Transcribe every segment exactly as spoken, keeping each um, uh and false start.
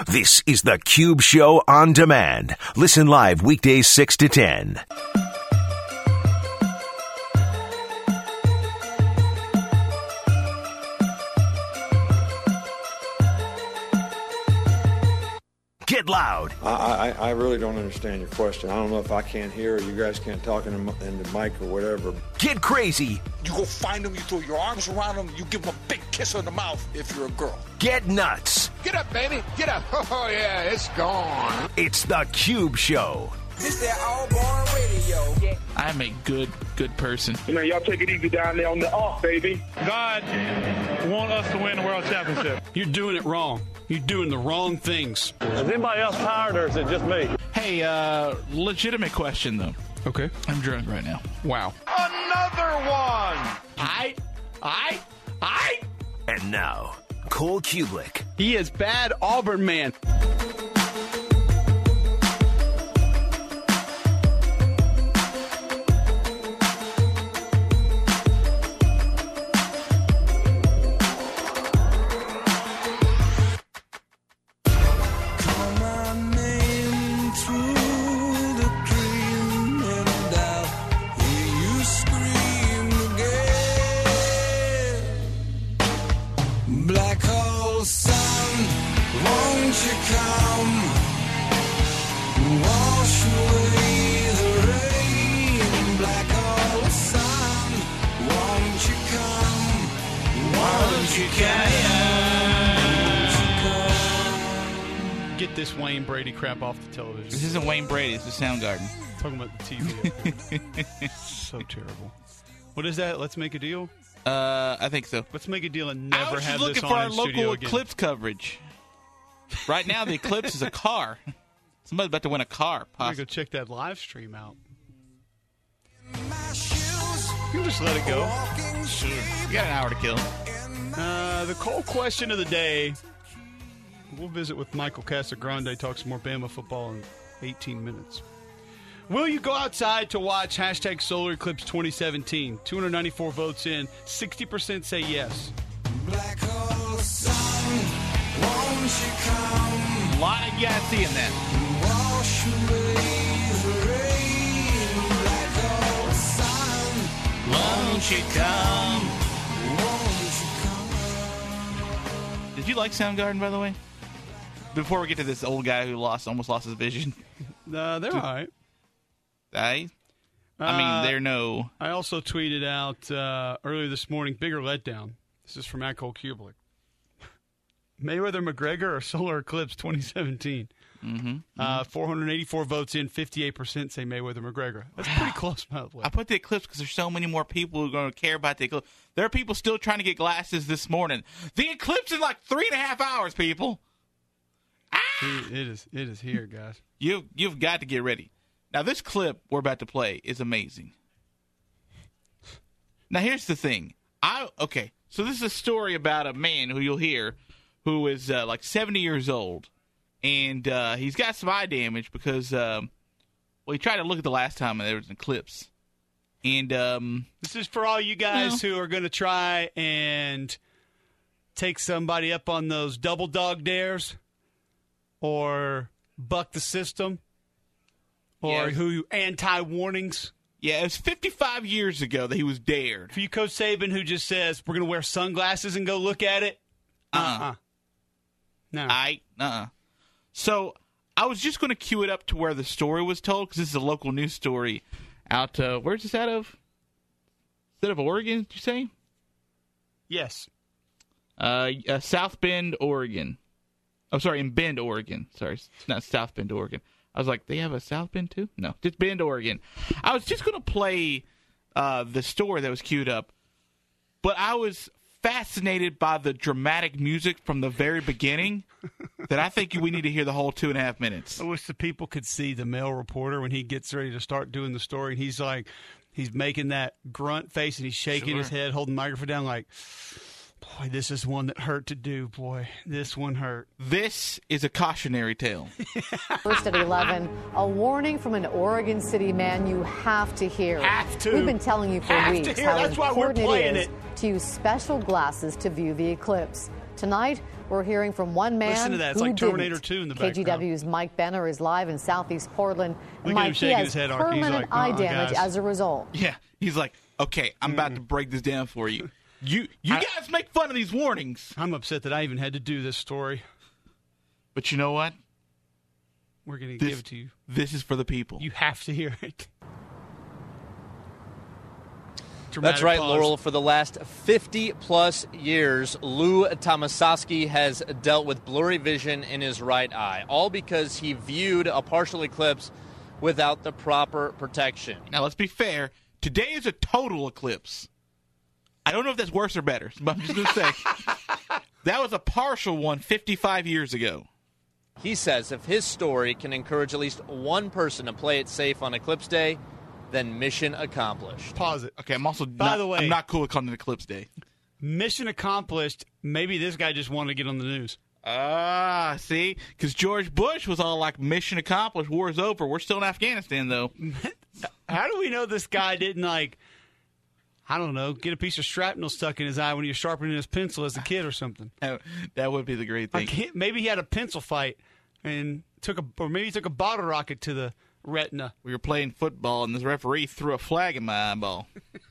This is The Cube Show on demand. Listen live weekdays six to ten. Get loud. I, I, I really don't understand your question. I don't know if I can't hear or you guys can't talk in the, in the mic or whatever. Get crazy. You go find them, you throw your arms around them, you give them a big kiss on the mouth if you're a girl. Get nuts. Get up, baby. Get up. Oh, yeah, it's gone. It's The Cube Show. This that all-born radio. Yeah. I'm a good, good person. You know, y'all take it easy down there on the off, baby. God want us to win the world championship. You're doing it wrong. You're doing the wrong things. Is anybody else tired or is it just me? Hey, uh, legitimate question, though. Okay. I'm drunk right now. Wow. Another one. I, I, I. And now, Cole Kubelik. He is bad Auburn man. Get this Wayne Brady crap off the television. This isn't Wayne Brady. It's the Soundgarden. Talking about the T V. So terrible. What is that? Let's make a deal? Uh, I think so. Let's make a deal and never have this on for our in studio local again. Eclipse coverage. Right now, the Eclipse is a car. Somebody's about to win a car. I'm going to go check that live stream out. You just let it go. Sure. You got an hour to kill. Uh, the cold question of the day. We'll visit with Michael Casagrande, talk some more Bama football in eighteen minutes. Will you go outside to watch hashtag Solar Eclipse twenty seventeen? two hundred ninety-four votes in. sixty percent say yes. Black hole sun, won't you come? A lot of guys seeing that. Wash away the rain. Black hole sun, Won't you come? won't you come? Did you like Soundgarden, by the way? Before we get to this old guy who lost, almost lost his vision. Uh, they're all right. I, I mean, Uh, they're no... I also tweeted out uh, earlier this morning, bigger letdown. This is from at Cole Kubelik. Mayweather McGregor or Solar Eclipse twenty seventeen? Mm-hmm, mm-hmm. Uh, four hundred eighty-four votes in, fifty-eight percent say Mayweather McGregor. That's pretty close, by the way. I put the Eclipse because there's so many more people who are going to care about the Eclipse. There are people still trying to get glasses this morning. The Eclipse is like three and a half hours, people. Ah! It it is, it is here, guys. You, you've got to get ready. Now, this clip we're about to play is amazing. Now, here's the thing. I Okay, so this is a story about a man who you'll hear who is uh, like seventy years old. And uh, he's got some eye damage because, um, well, he tried to look at the last time and there was an eclipse. And um, This is for all you guys who are going to try and take somebody up on those double dog dares or buck the system or Yeah. who anti-warnings. yeah, it was fifty-five years ago that he was dared. For you, Coach Saban, who just says, we're going to wear sunglasses and go look at it. Uh-uh. Uh-uh. No. I, uh-uh. So I was just going to cue it up to where the story was told because this is a local news story out, uh, where's this out of? Is that of Oregon, did you say? Yes. Uh, uh, South Bend, Oregon. Oh, sorry, in Bend, Oregon. Sorry, it's not South Bend, Oregon. I was like, they have a South Bend too? No, just Bend, Oregon. I was just going to play uh, the story that was queued up, but I was fascinated by the dramatic music from the very beginning that I think we need to hear the whole two and a half minutes. I wish the people could see the male reporter when he gets ready to start doing the story. And he's like, he's making that grunt face and he's shaking Sure. his head, holding the microphone down like, boy, this is one that hurt to do. Boy, this one hurt. This is a cautionary tale. First at eleven, a warning from an Oregon City man you have to hear. Have to. We've been telling you for Have to weeks hear. how That's why we're important playing it is it. to use special glasses to view the eclipse. Tonight, we're hearing from one man Listen to that. It's who like Terminator didn't. two in the K G W's background. Mike Benner is live in Southeast Portland. Look at Mike, him he shaking has his head, Ark. He's permanent like, eye "Uh-uh, damage guys." as a result. Yeah, he's like, okay, I'm mm. about to break this down for you. You you I, guys make fun of these warnings. I'm upset that I even had to do this story. But you know what? We're going to this, give it to you. This is for the people. You have to hear it. That's right, pause. Laurel. For the last fifty-plus years, Lou Tomasowski has dealt with blurry vision in his right eye, all because he viewed a partial eclipse without the proper protection. Now, let's be fair. Today is a total eclipse. I don't know if that's worse or better, but I'm just going to say that was a partial one fifty-five years ago. He says if his story can encourage at least one person to play it safe on Eclipse Day, then mission accomplished. Pause it. Okay, I'm also By not, the way, I'm not cool with calling it Eclipse Day. Mission accomplished. Maybe this guy just wanted to get on the news. Ah, see? Because George Bush was all like, mission accomplished, war's over. We're still in Afghanistan, though. How do we know this guy didn't, like, I don't know, get a piece of shrapnel stuck in his eye when he was sharpening his pencil as a kid or something? That would be the great thing. Like, maybe he had a pencil fight and took a, or maybe he took a bottle rocket to the retina. We were playing football, and this referee threw a flag in my eyeball.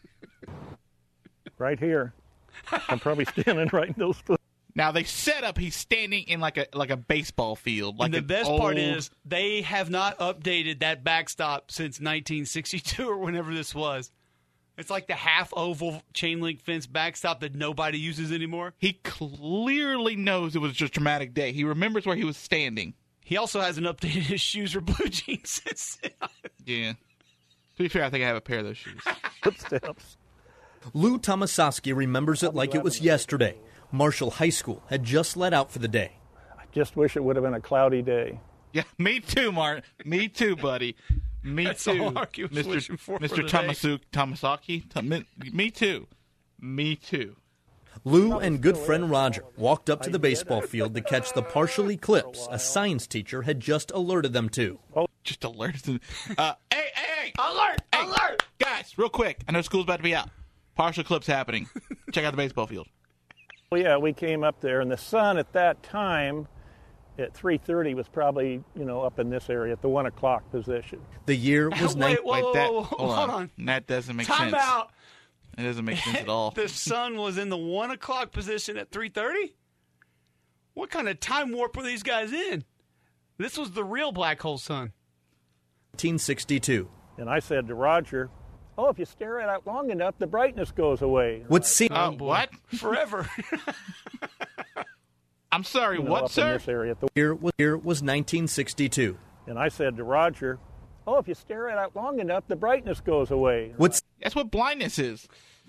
Right here. I'm probably standing right in those foot. Now, they set up he's standing in like a like a baseball field. Like and the an best old... part is they have not updated that backstop since nineteen sixty-two or whenever this was. It's like the half-oval chain-link fence backstop that nobody uses anymore. He clearly knows it was just a traumatic day. He remembers where he was standing. He also hasn't updated his shoes or blue jeans since then. Yeah. To be fair, I think I have a pair of those shoes. Footsteps. Lou Tomasowski remembers it like it was yesterday. Marshall High School had just let out for the day. I just wish it would have been a cloudy day. Yeah, me too, Martin. Me too, buddy. Me That's too, all Ark was Mister for Mister for Tomasu- Tomasaki. Tom- me too. Me too. Lou and good friend Roger walked up to the baseball field to catch the partial eclipse a science teacher had just alerted them to. Just alerted them. Uh, hey, hey, hey! Alert! Hey, alert! Guys, real quick. I know school's about to be out. Partial eclipse happening. Check out the baseball field. Well, yeah, we came up there, and the sun at that time at three thirty was probably, you know, up in this area at the one o'clock position. The year was... Wait, ni- whoa, Wait, whoa, that, whoa, whoa, hold, hold on. on. That doesn't make Time sense. out. It doesn't make sense at all. The sun was in the one o'clock position at three thirty? What kind of time warp were these guys in? This was the real black hole sun. nineteen sixty-two. And I said to Roger, oh, if you stare at it long enough, the brightness goes away. What seemed... Uh, what? Forever. I'm sorry, You know, what, up sir? In this area at the... Year was, year was nineteen sixty-two. And I said to Roger, oh, if you stare at it long enough, the brightness goes away. What's... That's what blindness is.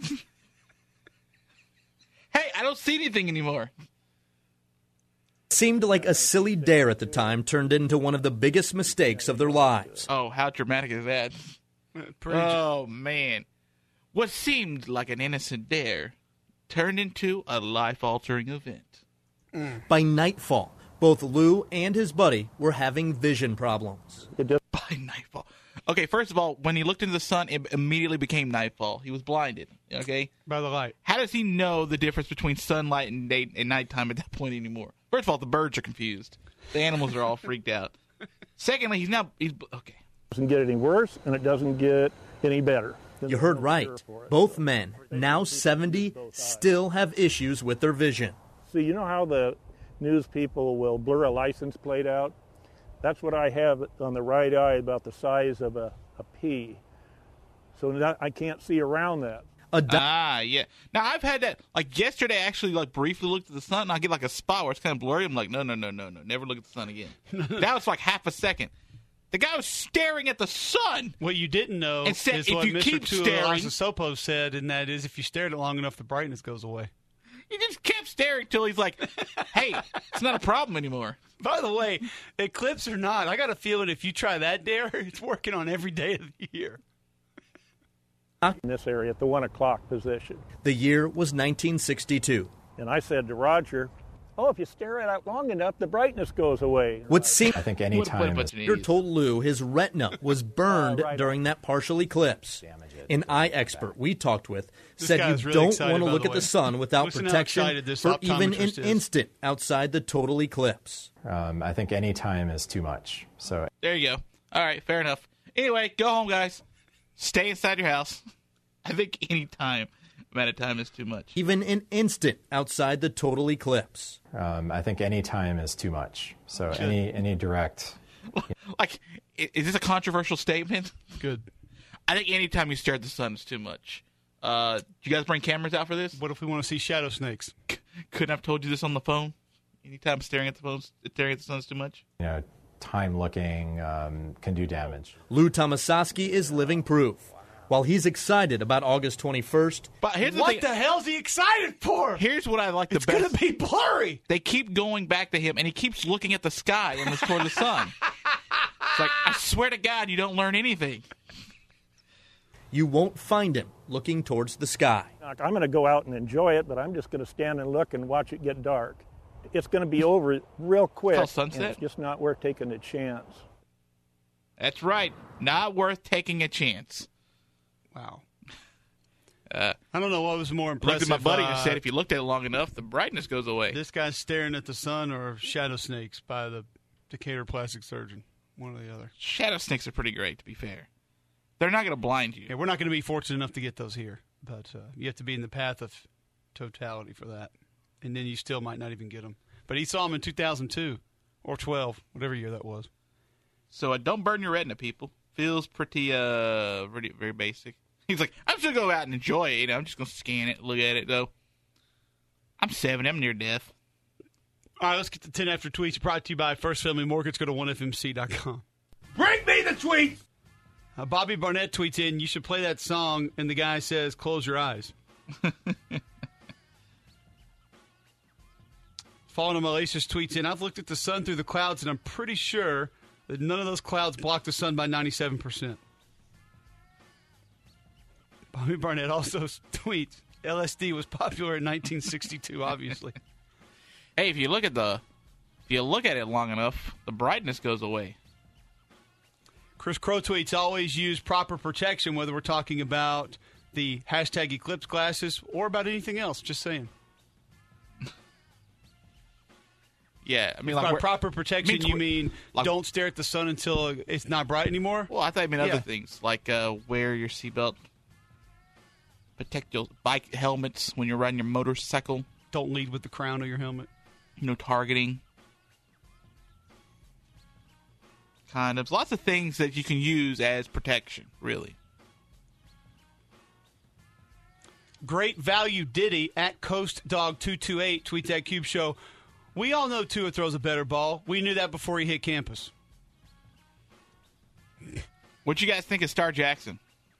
Hey, I don't see anything anymore. Seemed like a silly dare at the time turned into one of the biggest mistakes of their lives. Oh, how dramatic is that? Oh, man. What seemed like an innocent dare turned into a life-altering event. Mm. By nightfall, both Lou and his buddy were having vision problems. By nightfall. Okay, first of all, when he looked into the sun, it immediately became nightfall. He was blinded, okay? By the light. How does he know the difference between sunlight and, day, and nighttime at that point anymore? First of all, the birds are confused. The animals are all freaked out. Secondly, he's now... He's, okay. It doesn't get any worse, and it doesn't get any better. You heard right. Both men, now seventy, still have issues with their vision. See, you know how the news people will blur a license plate out? That's what I have on the right eye, about the size of a, a pea. So that, I can't see around that. Ah, yeah. Now, I've had that. Like, yesterday, I actually, like, briefly looked at the sun, and I get, like, a spot where it's kind of blurry. I'm like, no, no, no, no, no. Never look at the sun again. That was, like, half a second. The guy was staring at the sun. What you didn't know and said, is if what you Mister keep staring, Sopo said, and that is if you stare at it long enough, the brightness goes away. He just kept staring till he's like, hey, it's not a problem anymore. By the way, eclipse or not, I got a feeling if you try that dare, it's working on every day of the year. In this area at the one o'clock position. The year was nineteen sixty-two. And I said to Roger, Oh, if you stare at it long enough, the brightness goes away. What seemed I think any time Doctor told Lou his retina was burned Oh, right. during that partial eclipse. An eye expert we talked with This said guy's you really don't excited, want to by look the at the way. sun without Listen how protection excited this for even an optometrist is. instant outside the total eclipse. Um, I think any time is too much. So There you go. All right, fair enough. Anyway, go home, guys. Stay inside your house. I think any time amount of time is too much. Even an instant outside the total eclipse. um, I think any time is too much. So any any direct. Like, i- is this a controversial statement? Good. I think any time you stare at the sun is too much. Uh, do you guys bring cameras out for this? What if we want to see shadow snakes? Couldn't have told you this on the phone. Anytime staring at the phone, staring at the sun is too much. You know, time looking um, can do damage. Lou Tomasowski is living proof. While he's excited about August twenty-first, But here's the What thing. the hell's he excited for? Here's what I like the It's best. going to be blurry. They keep going back to him, and he keeps looking at the sky and it's toward the sun. It's like, I swear to God, you don't learn anything. you won't find him looking towards the sky. I'm going to go out and enjoy it, but I'm just going to stand and look and watch it get dark. It's going to be over real quick. Till sunset? And it's just not worth taking a chance. That's right. Not worth taking a chance. Wow. Uh, I don't know what was more looked impressive. at my buddy and uh, said, if you looked at it long enough, the brightness goes away. This guy's staring at the sun or shadow snakes by the Decatur plastic surgeon. One or the other. Shadow snakes are pretty great, to be fair. They're not going to blind you. Yeah, we're not going to be fortunate enough to get those here, but uh, you have to be in the path of totality for that, and then you still might not even get them. But he saw them in two thousand two or twelve, whatever year that was. So uh, don't burn your retina, people. Feels pretty, uh, pretty, very basic. He's like, I'm just going to go out and enjoy it. You know, I'm just going to scan it, look at it, though. I'm seven. I'm near death. All right, let's get to ten after tweets. Brought to you by First Family Mortgage. Go to one F M C dot com. Bring me the tweets! Uh, Bobby Barnett tweets in, you should play that song, and the guy says, close your eyes. Fallen Malicious tweets in, I've looked at the sun through the clouds, and I'm pretty sure that none of those clouds block the sun by ninety-seven percent. Bobby Barnett also tweets, L S D was popular in nineteen sixty-two, obviously. Hey, if you look at the, if you look at it long enough, the brightness goes away. Chris Crow tweets, always use proper protection, whether we're talking about the hashtag eclipse glasses or about anything else. Just saying. Yeah, I mean, If like by we're- proper protection, means you we're- mean like- don't stare at the sun until it's not bright anymore? Well, I thought I meant other Yeah. things, like uh, wear your seatbelt, protect your bike helmets when you're riding your motorcycle. Don't lead with the crown of your helmet. No targeting. Condoms. Lots of things that you can use as protection, really. Great value Diddy at Coast Dog two two eight tweets at Cube Show. We all know Tua throws a better ball. We knew that before he hit campus. What you guys think of Star Jackson?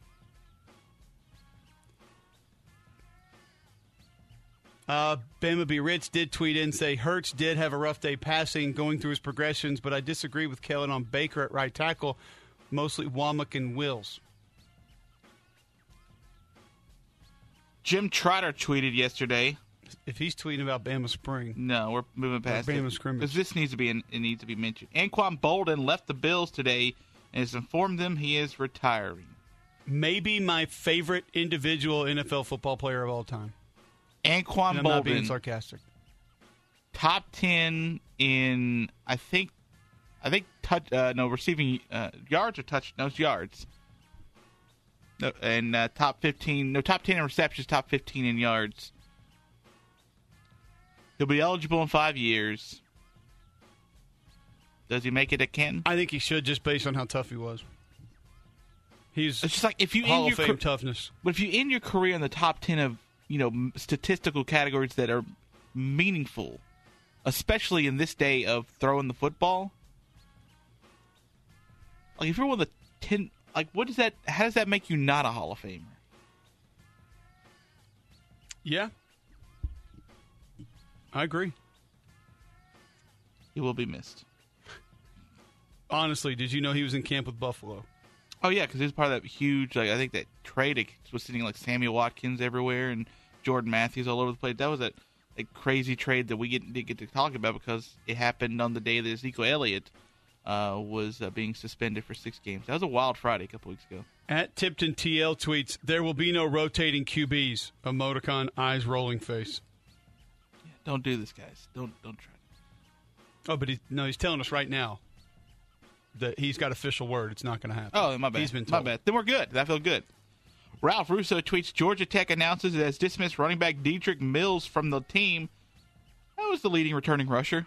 Uh, Bama B. Rich did tweet in, say, Hurts did have a rough day passing, going through his progressions, but I disagree with Kellen on Baker at right tackle, mostly Womack and Wills. Jim Trotter tweeted yesterday. If he's tweeting about Bama Spring. No, we're moving past Bama it. scrimmage. Because this needs to be, it needs to be mentioned. Anquan Bolden left the Bills today and has informed them he is retiring. Maybe my favorite individual N F L football player of all time. Anquan And I'm Bolden, not being sarcastic. top ten in I think, I think touch uh, no receiving uh, yards or touch no it's yards. No, and uh, top fifteen, no top ten in receptions, top fifteen in yards. He'll be eligible in five years. Does he make it at Canton? I think he should, just based on how tough he was. He's It's just like if you Hall end of your Fame car- toughness. But if you end your career in the top ten of you know m- statistical categories that are meaningful, especially in this day of throwing the football, like if you're one of the ten, like what does that? How does that make you not a Hall of Famer? Yeah. I agree. He will be missed. Honestly, did you know he was in camp with Buffalo? Oh yeah, because he was part of that huge. Like I think that trade it was sitting like Samuel Watkins everywhere and Jordan Matthews all over the place. That was a a crazy trade that we get, didn't get to talk about because it happened on the day that Ezekiel Elliott uh, was uh, being suspended for six games. That was a wild Friday a couple weeks ago. At Tipton T L tweets, there will be no rotating Q Bs. Emoticon, eyes rolling face. Yeah, don't do this, guys. Don't don't try. Oh, but he, no, he's telling us right now that he's got official word. It's not going to happen. Oh, my bad. He's been told. My bad. Then we're good. That feels good. Ralph Russo tweets, Georgia Tech announces it has dismissed running back Dedrick Mills from the team. That was the leading returning rusher.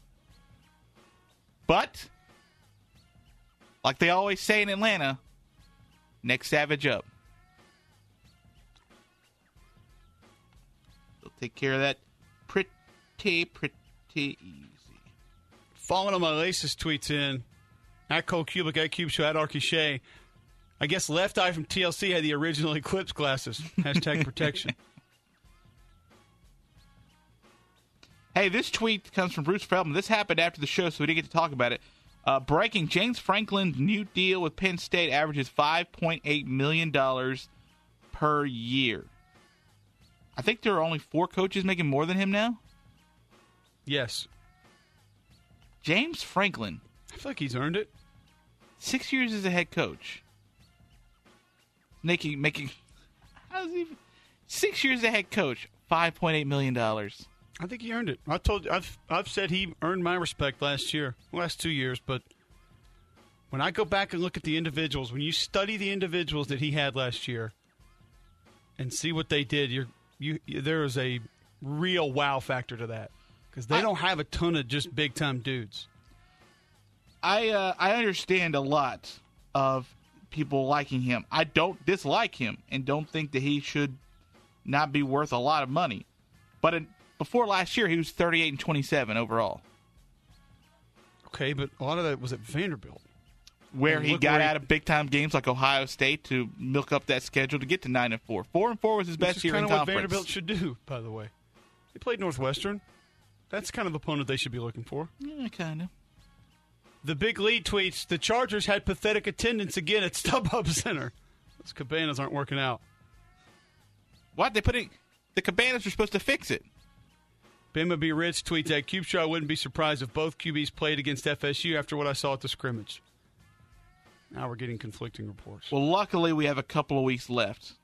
But, like they always say in Atlanta, next Savage up. They'll take care of that pretty, pretty easy. Falling on my laces tweets in. At Cole Cubic, at Cube Show, at Arky Shea. I guess Left Eye from T L C had the original Eclipse glasses. Hashtag protection. Hey, this tweet comes from Bruce Feldman. This happened after the show, so we didn't get to talk about it. Uh, breaking, James Franklin's new deal with Penn State averages five point eight million dollars per year. I think there are only four coaches making more than him now. Yes. James Franklin. I feel like he's earned it. Six years as a head coach. Making, making, how's he, six years as a head coach, five point eight million dollars. I think he earned it. I told you, I've I've said he earned my respect last year, last two years. But when I go back and look at the individuals, when you study the individuals that he had last year, and see what they did, you're you there is a real wow factor to that because they I, don't have a ton of just big time dudes. I uh, I understand a lot of people liking him. I don't dislike him and don't think that he should not be worth a lot of money. But in, before last year, he was thirty-eight and twenty-seven overall. Okay, but a lot of that was at Vanderbilt, where and he got where out he, of big time games like Ohio State to milk up that schedule to get to nine and four. Four and four was his best year in conference. That's kind of what Vanderbilt should do, by the way. They played Northwestern. That's kind of the opponent they should be looking for. Yeah, kind of. The Big Lead tweets, the Chargers had pathetic attendance again at StubHub Center. Those cabanas aren't working out. What? They put it, the cabanas are supposed to fix it. Bama B. Rich tweets at Cube Show, I wouldn't be surprised if both Q Bs played against F S U after what I saw at the scrimmage. Now we're getting conflicting reports. Well, luckily we have a couple of weeks left.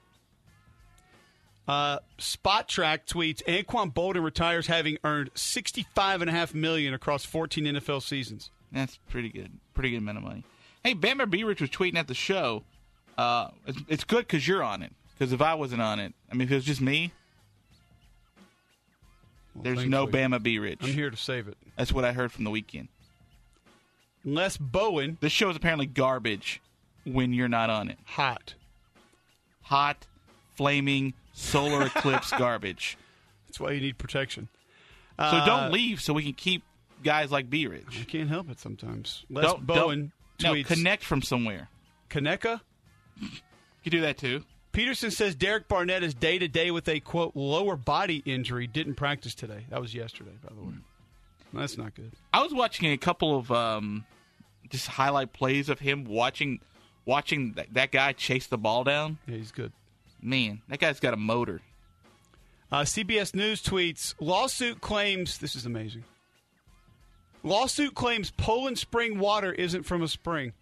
Uh, Spot Track tweets, Anquan Bolden retires having earned sixty-five point five million dollars across fourteen N F L seasons. That's pretty good. Pretty good amount of money. Hey, Bama B. Rich was tweeting at the show. Uh, it's, it's good because you're on it. Because if I wasn't on it, I mean, if it was just me, well, there's no Bama B. Rich. I'm here to save it. That's what I heard from the weekend. Les Bowen. This show is apparently garbage when you're not on it. Hot. Hot, flaming, solar eclipse garbage. That's why you need protection. So uh, don't leave so we can keep guys like B. Rich. I can't help it sometimes. Les don't, Bowen don't, tweets. No, connect from somewhere. Kaneka? You can do that too. Peterson says Derek Barnett is day-to-day with a, quote, lower body injury. Didn't practice today. That was yesterday, by the way. That's not good. I was watching a couple of um, just highlight plays of him watching watching that, that guy chase the ball down. Yeah, he's good. Man, that guy's got a motor. Uh, C B S News tweets, lawsuit claims, this is amazing, lawsuit claims Poland Spring water isn't from a spring.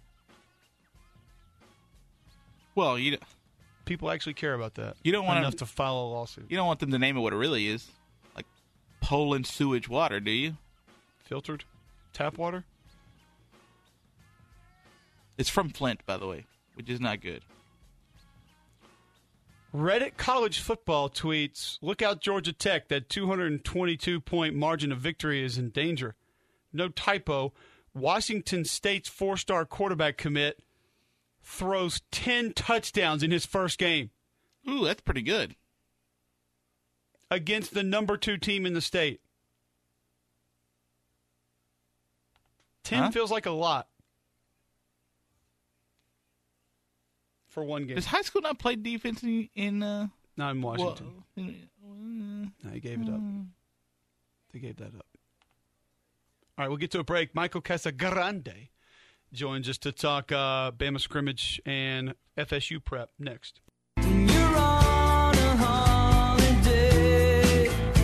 Well, you people actually care about that. You don't want enough to, to file a lawsuit. You don't want them to name it what it really is, like Poland sewage water, do you? Filtered tap water? It's from Flint, by the way, which is not good. Reddit College Football tweets, look out Georgia Tech, that two hundred twenty-two point margin of victory is in danger. No typo, Washington State's four-star quarterback commit throws ten touchdowns in his first game. Ooh, that's pretty good. Against the number two team in the state. ten huh? feels like a lot. For one game. Does high school not play defense in... in uh, not in Washington. Well, uh, no, he gave it up. They gave that up. All right, we'll get to a break. Michael Casagrande joins us to talk uh, Bama scrimmage and F S U prep next. You're on a holiday.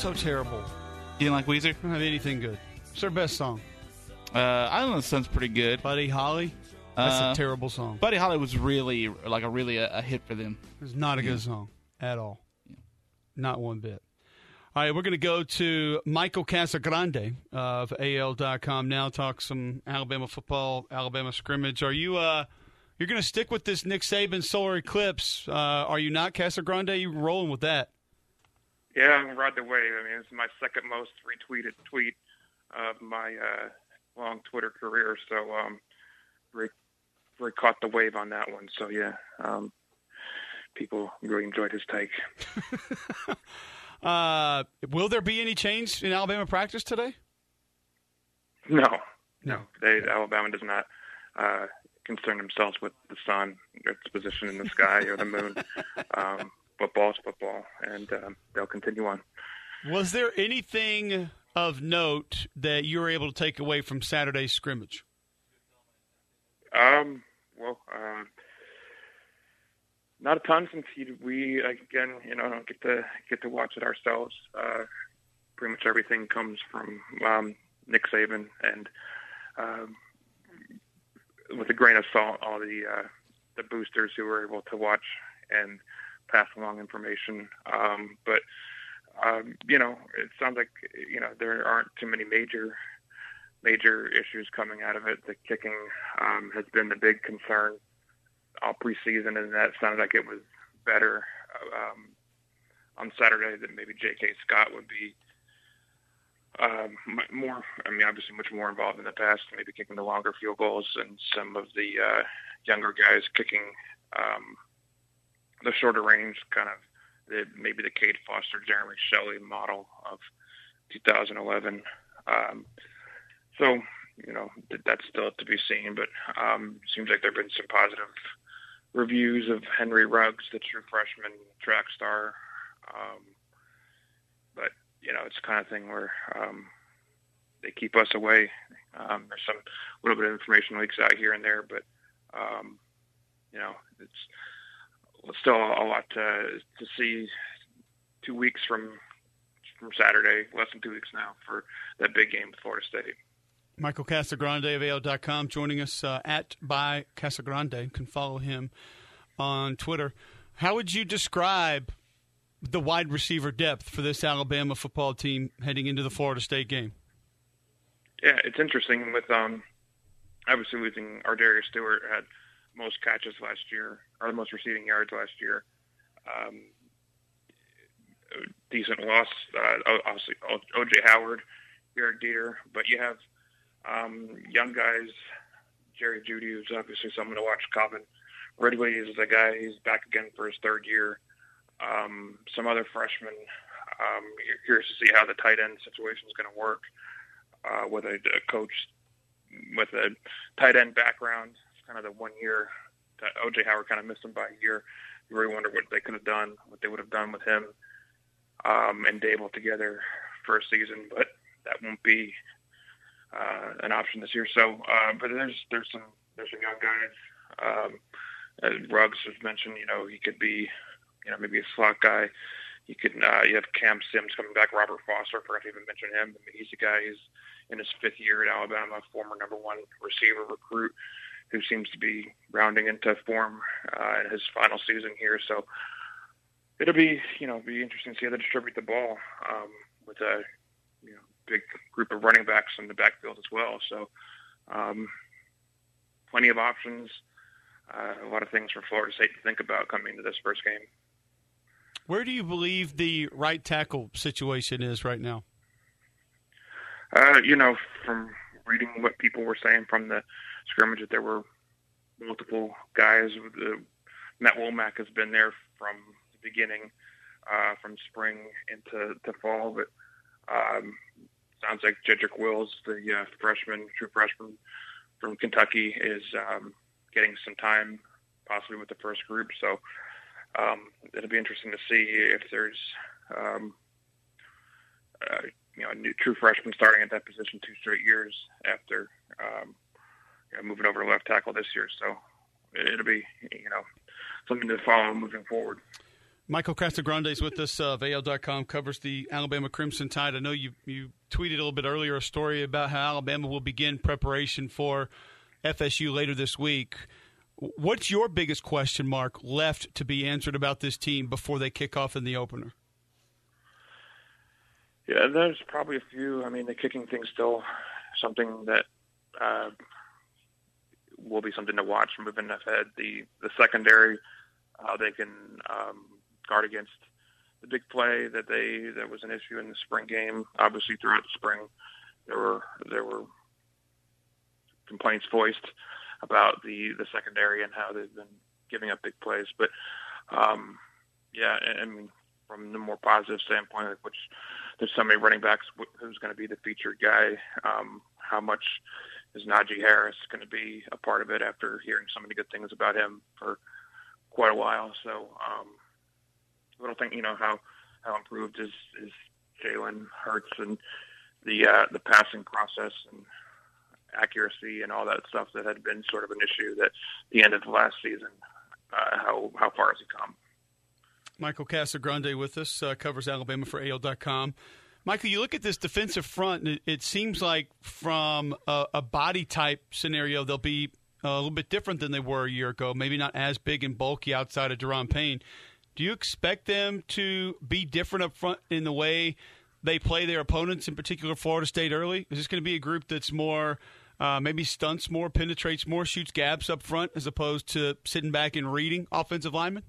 so terrible. You didn't like Weezer? I don't have anything good. What's their best song? Uh, Island of the Sun's pretty good. Buddy Holly? That's Uh, a terrible song. Buddy Holly was really, like, a really a, a hit for them. It's not a good Yeah. song at all. Not one bit. All right, we're going to go to Michael Casagrande of A L dot com now, talk some Alabama football, Alabama scrimmage. Are you uh, you're going to stick with this Nick Saban solar eclipse? Uh, are you not, Casagrande? You rolling with that? Yeah, I'm ride the wave. I mean, it's my second most retweeted tweet of my uh, long Twitter career, so um, very, very caught the wave on that one. So yeah, um, people really enjoyed his take. Uh, will there be any change in Alabama practice today? No, no. They, Alabama does not uh, concern themselves with the sun, its position in the sky, or the moon. Um, football is football, and um, they'll continue on. Was there anything of note that you were able to take away from Saturday's scrimmage? Um, well, uh, not a ton, since he, we again, you know, don't get to get to watch it ourselves. Uh, pretty much everything comes from um, Nick Saban, and um, with a grain of salt, all the uh, the boosters who were able to watch and pass along information. Um, but um, you know, it sounds like you know there aren't too many major major issues coming out of it. The kicking um, has been the big concern all preseason, and that sounded like it was better um, on Saturday than maybe J K. Scott would be. Um, more, I mean, obviously much more involved in the past, maybe kicking the longer field goals, and some of the uh, younger guys kicking um, the shorter range, kind of the, maybe the Cade Foster, Jeremy Shelley model of two thousand eleven. Um, so, you know, that's still to be seen, but um, seems like there have been some positive reviews of Henry Ruggs, the true freshman track star. Um, but, you know, it's the kind of thing where um, they keep us away. Um, there's some little bit of information leaks out here and there, but, um, you know, it's still a lot to, to see two weeks from from Saturday, less than two weeks now, for that big game with Florida State. Michael Casagrande of A L dot com joining us uh, at by Casagrande. You can follow him on Twitter. How would you describe the wide receiver depth for this Alabama football team heading into the Florida State game? Yeah, it's interesting with um, obviously losing Ardarius Stewart, had most catches last year, or the most receiving yards last year. Um, decent loss, uh, obviously O J Howard, Eric Dieter, but you have um, young guys, Jerry Jeudy, who's obviously someone to watch. Calvin Ridley is a guy, he's back again for his third year. Um, some other freshmen. Um, you're curious to see how the tight end situation is going to work uh, with a, a coach with a tight end background. It's kind of the one year that O J Howard kind of missed him by a year. You really wonder what they could have done, what they would have done with him um, and Dable together for a season, but that won't be uh, an option this year. So, uh, but there's there's some there's some young guys. Um, as Ruggs was mentioned, you know, he could be, you know, maybe a slot guy. You could uh, you have Cam Sims coming back. Robert Foster, I forgot to even mention him. I mean, he's a guy who's in his fifth year at Alabama, former number one receiver recruit, who seems to be rounding into form uh, in his final season here. So it'll be, you know, be interesting to see how they distribute the ball um, with a, you know, big group of running backs in the backfield as well. So um, plenty of options, uh, a lot of things for Florida State to think about coming into this first game. Where do you believe the right tackle situation is right now? Uh, you know, from reading what people were saying from the scrimmage, that there were multiple guys. Uh, Matt Womack has been there from the beginning, uh, from spring into to fall. But um, sounds like Jedrick Wills, the uh, freshman, true freshman from Kentucky, is um, getting some time, possibly with the first group. So um, it'll be interesting to see if there's um, uh, you know, a new true freshman starting at that position two straight years after um, you know, moving over to left tackle this year. So it'll be, you know, something to follow moving forward. Michael Casagrande is with us of A L dot com, covers the Alabama Crimson Tide. I know you, you tweeted a little bit earlier a story about how Alabama will begin preparation for F S U later this week. What's your biggest question mark left to be answered about this team before they kick off in the opener? Yeah, there's probably a few. I mean, the kicking thing's still something that uh, will be something to watch moving ahead. The the secondary, how they can um, guard against the big play that they that was an issue in the spring game. Obviously, throughout the spring, there were there were complaints voiced about the, the secondary and how they've been giving up big plays. But um, yeah, I mean, from the more positive standpoint, which there's so many running backs, who's going to be the featured guy? Um, how much is Najee Harris going to be a part of it after hearing so many good things about him for quite a while? So um, I don't think, you know, how, how improved is, is Jalen Hurts and the uh, the passing process and accuracy and all that stuff that had been sort of an issue at the end of the last season. Uh, how how far has he come? Michael Casagrande with us, uh, covers Alabama for A L dot com. Michael, you look at this defensive front, and it, it seems like from a, a body type scenario, they'll be a little bit different than they were a year ago, maybe not as big and bulky outside of Daron Payne. Do you expect them to be different up front in the way they play their opponents, in particular Florida State early? Is this going to be a group that's more uh, maybe stunts more, penetrates more, shoots gaps up front as opposed to sitting back and reading offensive linemen?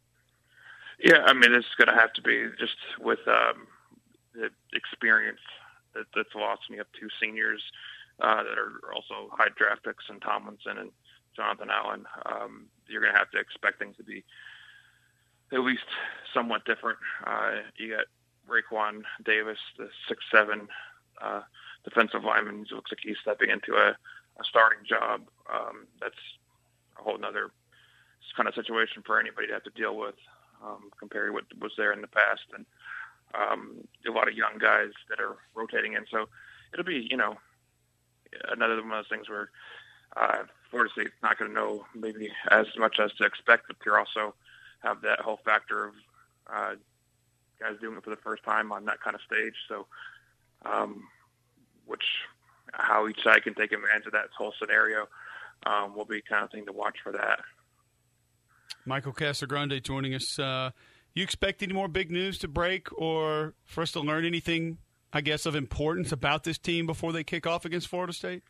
Yeah, I mean, it's going to have to be just with um, the experience that, that's lost. And you have two seniors uh, that are also high draft picks in Tomlinson and Jonathan Allen. Um, you're going to have to expect things to be at least somewhat different. Uh, you got Raekwon Davis, the six seven uh, defensive lineman, who looks like he's stepping into a, a starting job. Um, that's a whole other kind of situation for anybody to have to deal with. Um, compared to what was there in the past, and um, a lot of young guys that are rotating in. So it'll be, you know, another one of those things where uh, Florida State's not going to know maybe as much as to expect, but you also have that whole factor of uh, guys doing it for the first time on that kind of stage. So, um, which how each side can take advantage of that whole scenario um, will be kind of thing to watch for that. Michael Casagrande joining us. Uh, you expect any more big news to break or for us to learn anything, I guess, of importance about this team before they kick off against Florida State?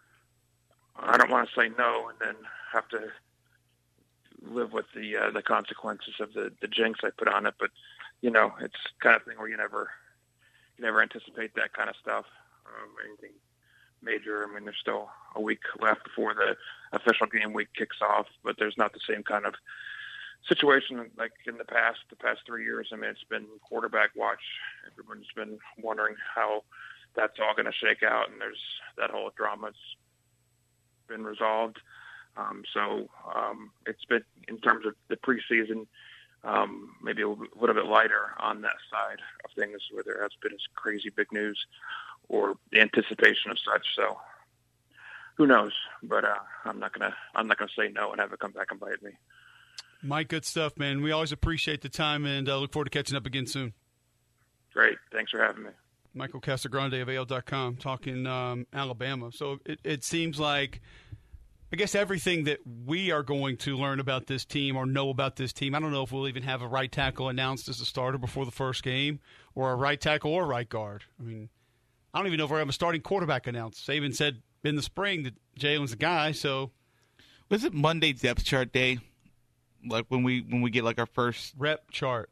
I don't want to say no and then have to live with the uh, the consequences of the, the jinx I put on it. But, you know, it's kind of thing where you never you never anticipate that kind of stuff, um, anything major. I mean, there's still a week left before the official game week kicks off, but there's not the same kind of situation like in the past, the past three years. I mean, it's been quarterback watch. Everyone's been wondering how that's all going to shake out, and there's that whole drama's been resolved. Um, so um, it's been, in terms of the preseason, um, maybe a little bit lighter on that side of things where there has been this crazy big news or the anticipation of such. So who knows? But uh, I'm not gonna I'm not gonna say no and have it come back and bite me. Mike, good stuff, man. We always appreciate the time and uh, look forward to catching up again soon. Great, thanks for having me. Michael Casagrande of A L dot com talking um, Alabama. So it, it seems like, I guess, everything that we are going to learn about this team or know about this team. I don't know if we'll even have a right tackle announced as a starter before the first game, or a right tackle or right guard. I mean, I don't even know if we're having a starting quarterback announced. Saban said in the spring that Jalen's the guy. So, was it Monday depth chart day? Like when we when we get like our first rep chart.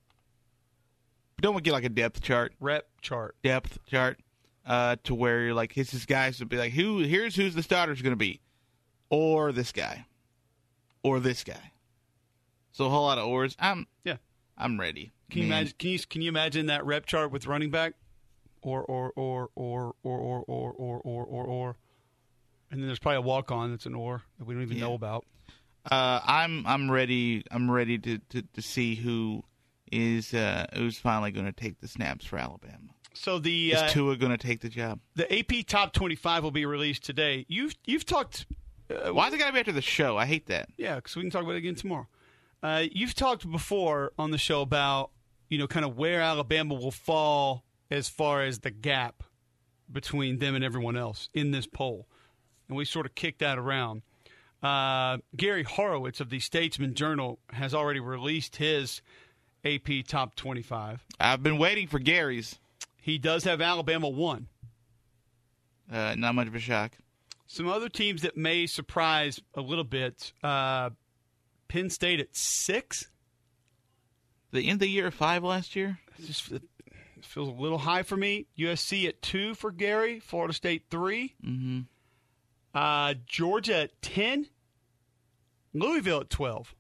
Don't we get like a depth chart? Rep chart. Depth chart. Uh, to where you're like, his guys would be like, who? Here's who's the starter's going to be, or this guy, or this guy. So a whole lot of ors. I'm yeah. I'm ready. Can you imagine? Can you can you imagine that rep chart with running back? Or or or or or or or or or or or, and then there's probably a walk on that's an or that we don't even yeah. know about. Uh, I'm I'm ready. I'm ready to, to, to see who is uh, who's finally going to take the snaps for Alabama. So the is uh, Tua going to take the job? The A P Top twenty-five will be released today. You've you've talked. Uh, Why is it got to be after the show? I hate that. Yeah, because we can talk about it again tomorrow. Uh, you've talked before on the show about, you know, kind of where Alabama will fall as far as the gap between them and everyone else in this poll. And we sort of kicked that around. Uh, Gary Horowitz of the Statesman Journal has already released his A P Top twenty-five. I've been waiting for Gary's. He does have Alabama one. Uh, not much of a shock. Some other teams that may surprise a little bit. Uh, Penn State at six. The end of the year at five last year? It just it feels a little high for me. U S C at two for Gary. Florida State three. Mm-hmm. Uh, Georgia at ten. Louisville at twelve.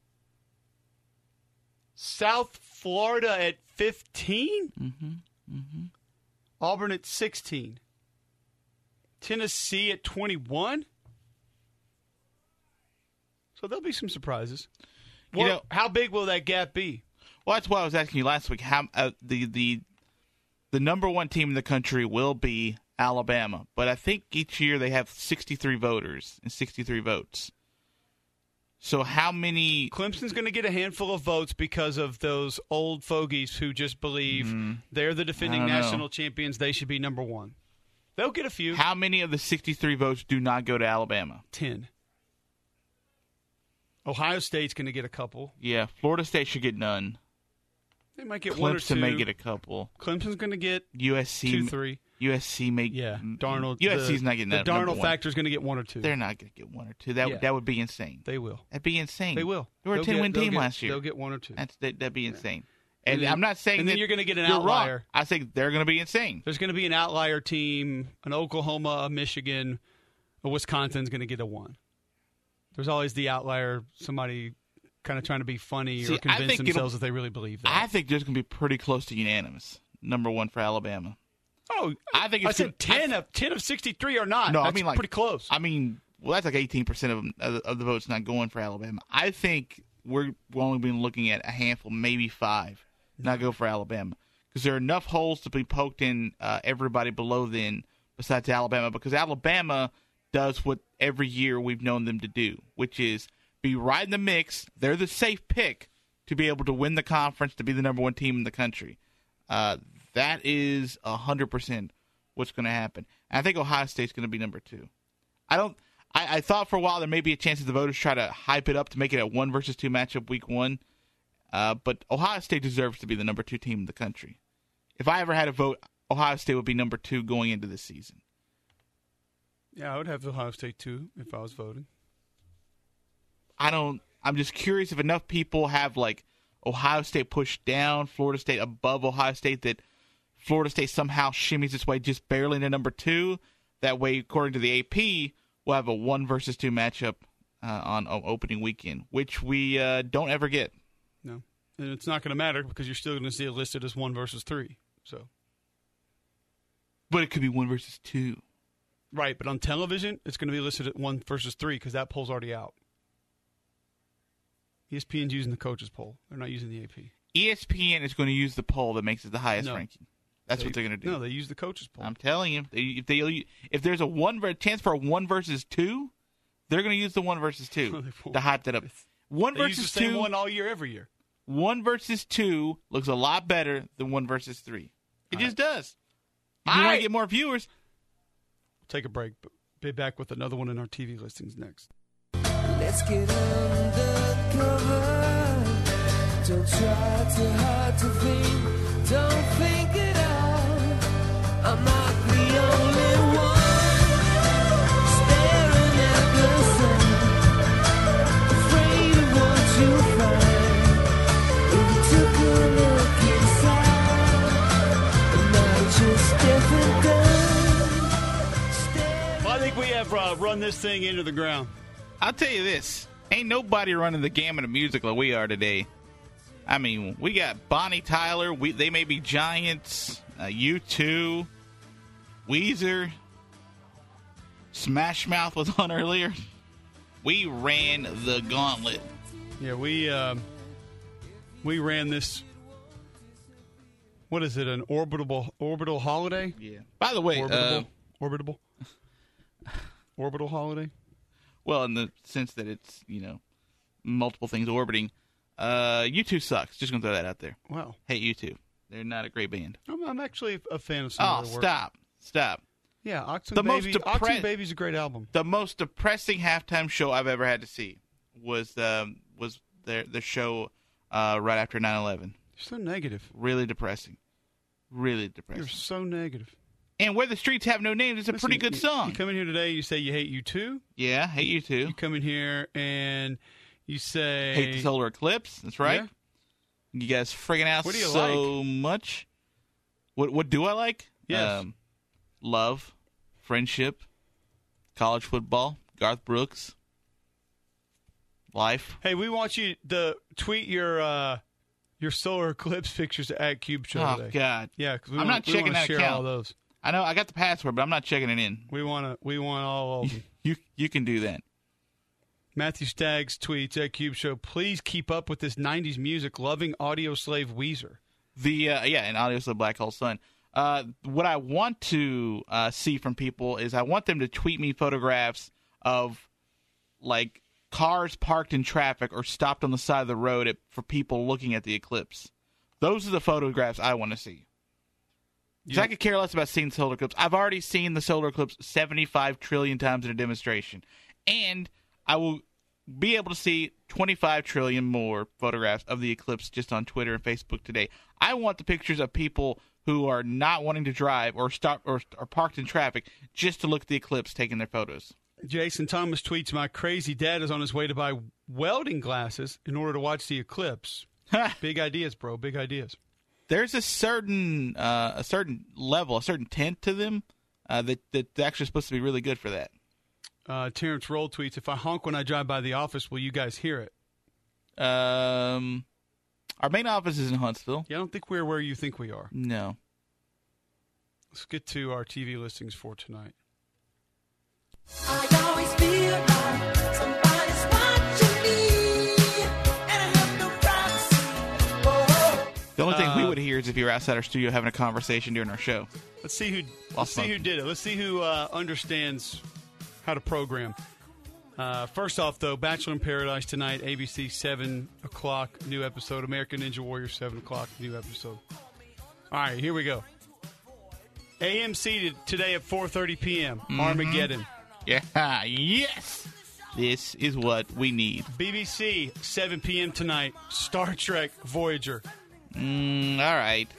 South Florida at fifteen. Mm-hmm. Mm-hmm. Auburn at sixteen. Tennessee at twenty-one. So there'll be some surprises. You Well, know, how big will that gap be? Well, that's why I was asking you last week. How uh, the the the number one team in the country will be Alabama, but I think each year they have sixty-three voters and sixty-three votes. So how many? Clemson's going to get a handful of votes because of those old fogies who just believe Mm-hmm. they're the defending I don't know. national champions. They should be number one. They'll get a few. How many of the sixty-three votes do not go to Alabama? Ten. Ohio State's going to get a couple. Yeah, Florida State should get none. They might get Clemson one or two. may get a couple. Clemson's going to get U S C two, three. U S C may. Yeah, Darnold. U S C's the, not getting the that. number Darnold one. factor's going to get one or two. They're not going to get one or two. That Yeah. that would be insane. They will. That'd be insane. They will. They were a They'll ten-win get- they'll team get- last year. They'll get one or two. That's that, that'd be insane. And And, then- I'm not saying and then that you're gonna get an you're outlier. wrong. I think they're going to be insane. There's going to be an outlier team, an Oklahoma, a Michigan, a Wisconsin's going to get a one. There's always the outlier, somebody kind of trying to be funny See, or I convince think themselves it'll- that they really believe that. I think there's going to be pretty close to unanimous. Number one for Alabama. oh, I think I it's said gonna- ten of ten of sixty-three are not. No, That's I mean like pretty close. I mean, well, that's like eighteen percent of, them, of, the, of the votes not going for Alabama. I think we're we're only been looking at a handful, maybe five, not go for Alabama because there are enough holes to be poked in uh, everybody below then besides Alabama because Alabama does what every year we've known them to do, which is be right in the mix. They're the safe pick to be able to win the conference, to be the number one team in the country. Uh, that is one hundred percent what's going to happen. And I think Ohio State's going to be number two. I don't. I, I thought for a while there may be a chance that the voters try to hype it up to make it a one versus two matchup week one. Uh, but Ohio State deserves to be the number two team in the country. If I ever had a vote, Ohio State would be number two going into this season. yeah, I would have Ohio State too if I was voting. I don't. I'm just curious if enough people have like Ohio State pushed down, Florida State above Ohio State, that Florida State somehow shimmies its way just barely into number two. That way, according to the A P, we'll have a one versus two matchup uh, on uh, opening weekend, which we uh, don't ever get. No, and it's not going to matter because you're still going to see it listed as one versus three. So, but it could be one versus two. Right, but on television, it's going to be listed at one versus three because that poll's already out. E S P N's using the coaches poll. They're not using the A P. E S P N is going to use the poll that makes it the highest No. ranking. That's They- what they're going to do. No, they use the coaches poll. I'm telling you, they, if they if there's a one ver- chance for a one versus two, they're going to use the one versus two No, they won't. to hype that up. One They versus use the same two, one all year, every year. one versus two looks a lot better than one versus three. It All just does. If you All want right. to get more viewers, Take a break. But be back with another one in our T V listings next. Let's get undercover. Don't try too hard to think. Don't think it out. I'm not the only one staring at the sun, afraid of what you find. If you took a look inside, and not just different guns. Well, I think we have uh, run this thing into the ground. I'll tell you this. Ain't nobody running the gamut of music like we are today. I mean, we got Bonnie Tyler. We, they may be Giants. Uh, U two. Weezer. Smash Mouth was on earlier. We ran the gauntlet. Yeah, we um, we ran this. What is it? An orbital orbital holiday? Yeah. By the way, Orbitable. uh, Orbitable. Orbital holiday. well, in the sense that it's, you know, multiple things orbiting. Uh, U two sucks. Just gonna throw that out there. Wow. Hate U two. They're not a great band. I'm, I'm actually a fan of some Oh, of their work. stop. Stop. Yeah, Oxen The Baby. most depre- Oxen Baby's a great album. The most depressing halftime show I've ever had to see was um, was their the show uh, right after nine eleven. You're so negative. Really depressing. Really depressing. You're so negative. And Where the Streets Have No Names is a Listen, pretty good you, song. You come in here today, you say you hate U two. Yeah, hate U two. You come in here and you say... Hate the solar eclipse. That's right. Yeah. You guys freaking out What do you so like? much. What What do I like? Yes. Um, love, friendship, college football, Garth Brooks, life. Hey, we want you to tweet your uh, your solar eclipse pictures at Cube Show Oh, today. God. Yeah, because we I'm want, not we checking want to that share account. all those. I know I got the password, but I'm not checking it in. We want to. We want all of them. You you can do that. Matthew Staggs tweets at Cube Show, please keep up with this nineties music, loving audio slave Weezer. The uh, yeah, and obviously Black Hole Sun. Uh, what I want to uh, see from people is I want them to tweet me photographs of like cars parked in traffic or stopped on the side of the road at, for people looking at the eclipse. Those are the photographs I want to see. Because I could care less about seeing the solar eclipse. I've already seen the solar eclipse seventy-five trillion times in a demonstration. And I will be able to see twenty-five trillion more photographs of the eclipse just on Twitter and Facebook today. I want the pictures of people who are not wanting to drive or stop or are parked in traffic just to look at the eclipse taking their photos. Jason Thomas tweets, my crazy dad is on his way to buy welding glasses in order to watch the eclipse. Big ideas, bro. Big ideas. There's a certain uh, a certain level, a certain tint to them uh, that that's actually supposed to be really good for that. Uh, Terrence Roll tweets, if I honk when I drive by the office, will you guys hear it? Um, our main office is in Huntsville. Yeah, I don't think we're where you think we are. No. Let's get to our T V listings for tonight. I always feel like somebody's watching me, and I have no privacy. Oh. The only thing Uh, we would hear is if you were outside our studio having a conversation during our show. Let's see who. Let's Lost see fun. who did it. Let's see who uh, understands how to program. Uh, first off, though, Bachelor in Paradise tonight, A B C seven o'clock, new episode. American Ninja Warrior seven o'clock, new episode. All right, here we go. A M C today at four thirty p.m. Mm-hmm. Armageddon. Yeah, yes. This is what we need. B B C seven p.m. tonight. Star Trek Voyager. Mm, all right.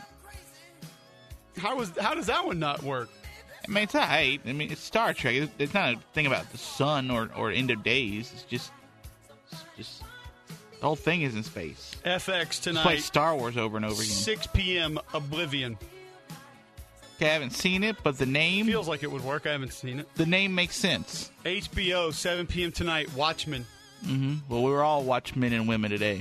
How was how does that one not work? I mean, it's all right. I mean, it's Star Trek. It's, it's not a thing about the sun or, or end of days. It's just, it's just the whole thing is in space. F X Just play tonight. Star Wars over and over again. six p.m. Oblivion. Okay, I haven't seen it, but the name Feels like it would work. I haven't seen it. the name makes sense. H B O, seven p.m. tonight, Watchmen. Mm-hmm. Well, we were all Watchmen and women today.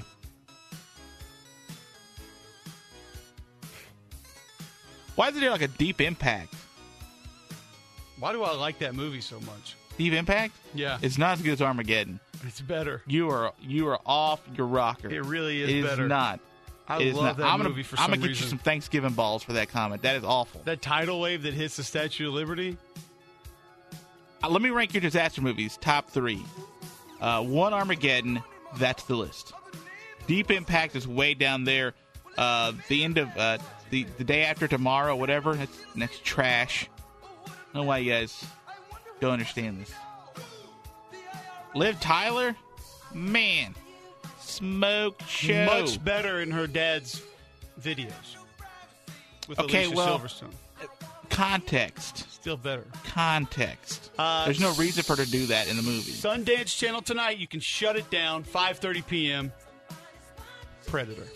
Why is it like a Deep Impact? Why do I like that movie so much? Deep Impact? Yeah. It's not as good as Armageddon. It's better. You are you are off your rocker. It really is It is better. not. I It is love not. that I'm gonna, movie for I'm some gonna get reason. you some Thanksgiving balls for that comment. That is awful. That tidal wave that hits the Statue of Liberty. Uh, let me rank your disaster movies. Top three. Uh, one, Armageddon. That's the list. Deep Impact is way down there. Uh, the end of uh, the the day after tomorrow, whatever. That's that's trash. I don't know why you guys don't understand this. Liv Tyler, man, smoke show. Much better in her dad's videos. With Okay, Alicia well, Silverstone. Context. Still better. Context. Uh, There's no reason for her to do that in the movie. Sundance Channel tonight. You can shut it down. five thirty p.m. Predator.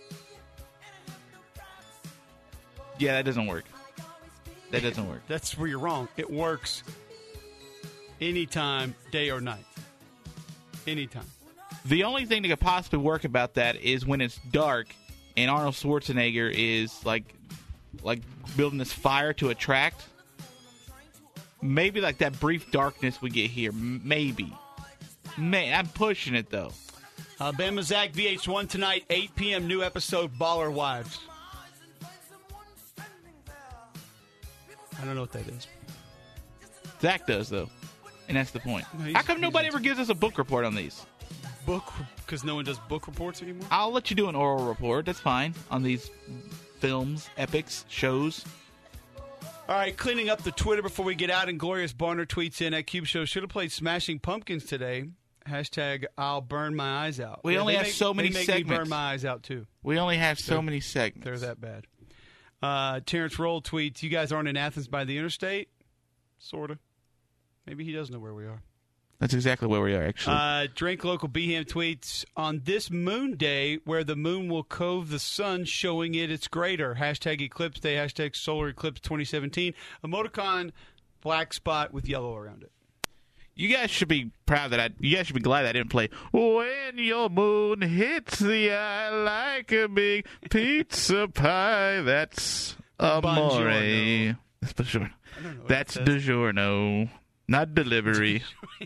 Yeah, that doesn't work. That doesn't work. That's where you're wrong. It works anytime, day or night. Anytime. The only thing that could possibly work about that is when it's dark and Arnold Schwarzenegger is like like building this fire to attract. Maybe like that brief darkness we get here. M- Maybe. May- I'm pushing it, though. Uh, Bama Zach, V H one tonight, eight p.m. new episode, Baller Wives. I don't know what that is. Zach does, though. And that's the point. No, he's- How come nobody ever gives us a book report on these? book because no one does book reports anymore? I'll let you do an oral report. That's fine on these films, epics, shows. All right, cleaning up the Twitter before we get out. And Glorious Barner tweets in at Cube Show, should have played Smashing Pumpkins today. Hashtag I'll burn my eyes out. We yeah, only have make, so many they make segments. Me burn my eyes out, too. We only have so they're, many segments. They're that bad. Uh, Terrence Roll tweets, you guys aren't in Athens by the interstate? Sort of. Maybe he does know where we are. That's exactly where we are, actually. Uh, Drink Local Beham tweets, on this moon day where the moon will cove the sun, showing it it's greater. Hashtag Eclipse Day, hashtag Solar Eclipse twenty seventeen. Emoticon, black spot with yellow around it. You guys should be proud that I. You guys should be glad I didn't play "When Your Moon Hits the Eye Like a Big Pizza Pie." That's amore. That's DiGiorno. That's DiGiorno, not delivery.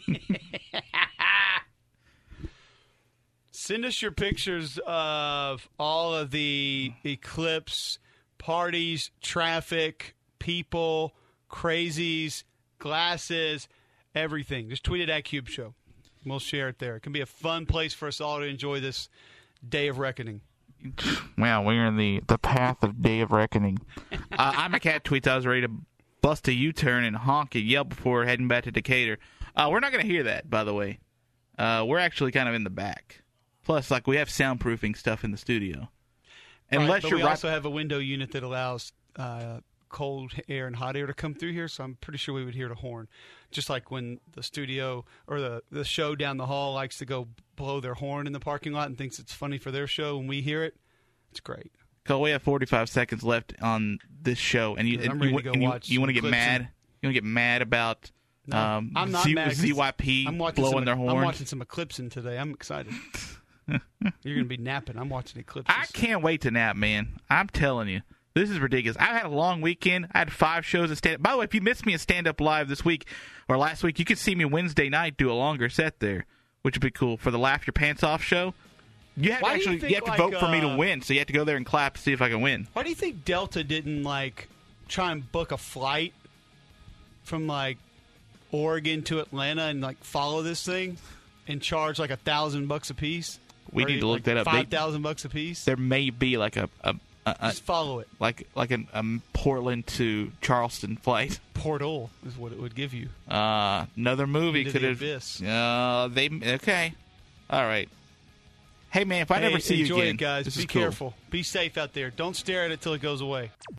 Send us your pictures of all of the eclipse parties, traffic, people, crazies, glasses. Everything. Just tweet it at Cube Show. We'll share it there. It can be a fun place for us all to enjoy this day of reckoning. Wow, we're in the, the path of day of reckoning. uh, I'm a cat tweets. I was ready to bust a U-turn and honk and yell before heading back to Decatur. Uh, we're not going to hear that, by the way. Uh, we're actually kind of in the back. Plus, like, we have soundproofing stuff in the studio. Unless right, but you're we right- also have a window unit that allows uh, cold air and hot air to come through here, so I'm pretty sure we would hear the horn. Just like when the studio or the, the show down the hall likes to go blow their horn in the parking lot and thinks it's funny for their show, when we hear it, it's great. Cole, we have forty-five seconds left on this show, and you I'm and ready you, to go and you, watch you want to some get clips mad? and- You want to get mad about No, um, I'm not Z- mad 'cause Z Y P I'm watching blowing some, their I'm horns? watching some Eclipsing today. I'm excited. You're going to be napping. I'm watching Eclipses. I can't wait to nap, man. I'm telling you. This is ridiculous. I had a long weekend. I had five shows at stand-up. By the way, if you missed me at stand-up live this week or last week, you could see me Wednesday night do a longer set there, which would be cool for the Laugh Your Pants Off show. You have Why to do you actually think, you have to like, vote for me to uh, win, so you have to go there and clap to see if I can win. Why do you think Delta didn't, like, try and book a flight from, like, Oregon to Atlanta and, like, follow this thing and charge, like, a thousand bucks a piece? We Or, need to look like, that up. They- Five thousand bucks a piece? There may be like a, a, a, a Just follow it. like like an, a Portland to Charleston flight. Portal is what it would give you. Uh, another movie Into could the have. abyss. Uh, they okay. All right. Hey man, if I Hey, never see you enjoy again, it, guys. this Be is cool. careful. Be safe out there. Don't stare at it till it goes away.